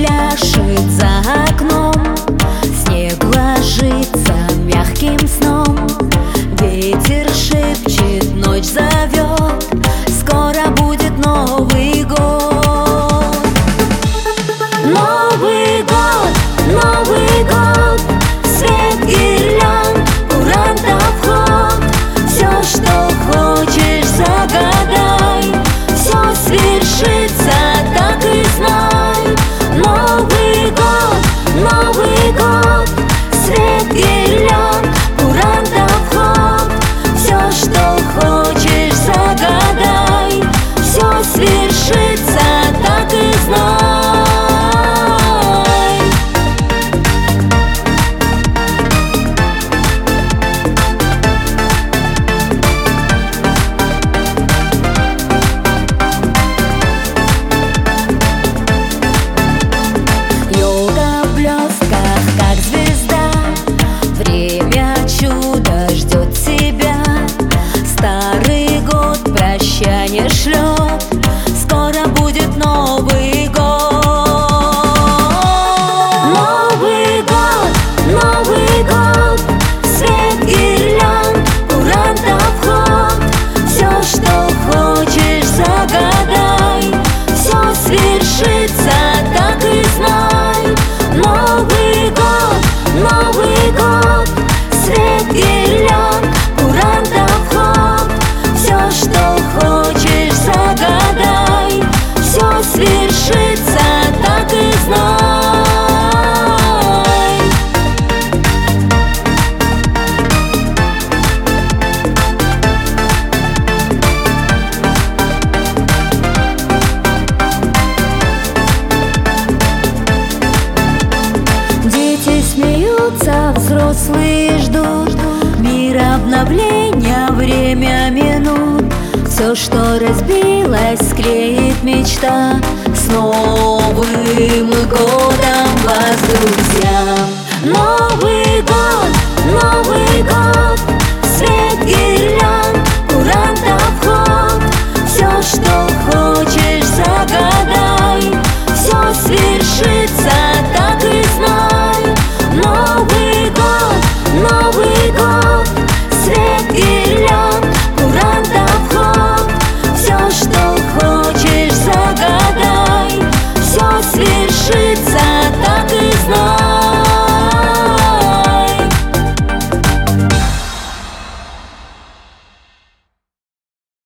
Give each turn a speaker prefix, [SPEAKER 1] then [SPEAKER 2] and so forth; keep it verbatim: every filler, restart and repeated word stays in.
[SPEAKER 1] пляшет за окном, снег ложится мягким сном, ветер шепчет, ночь зовет, скоро будет Новый год. Новый год, Новый год, свет гирлянд, курантов ход. Все, что хочешь, загадай, все свершится, так и знай. Новый год, Новый год, свет гирлянд, курантов ход. Все, что хочешь, загадай, все свершится, так и знай. Прощание шлет, скоро будет Новый год. Новый год, Новый год, свет гирлянд, курантов ход. Все, что хочешь, загадай, все свершится, так и знай. Новый год, Новый год, свет гирлянд, курантов ход. Все, что хочешь, загадай, все свершится, так и знай. Дети смеются, взрослые ждут мир обновления, время минут. Все, что разбилось, склеит мечта. С Новым годом вас, друзья! Новый год!